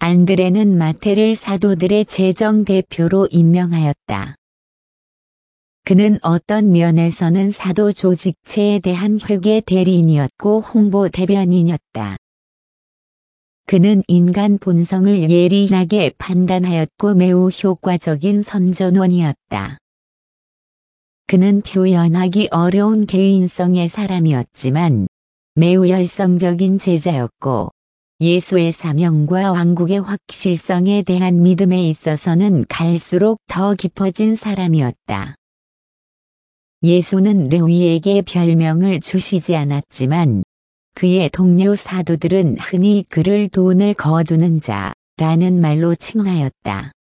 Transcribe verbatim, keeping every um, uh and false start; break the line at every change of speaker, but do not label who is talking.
안드레는 마태를 사도들의 재정 대표로 임명하였다. 그는 어떤 면에서는 사도 조직체에 대한 회계 대리인이었고 홍보 대변인이었다. 그는 인간 본성을 예리하게 판단하였고 매우 효과적인 선전원이었다. 그는 표현하기 어려운 개인성의 사람이었지만 매우 열성적인 제자였고 예수의 사명과 왕국의 확실성에 대한 믿음에 있어서는 갈수록 더 깊어진 사람이었다. 예수는 레위에게 별명을 주시지 않았지만 그의 동료 사도들은 흔히 그를 돈을 거두는 자라는 말로 칭하였다.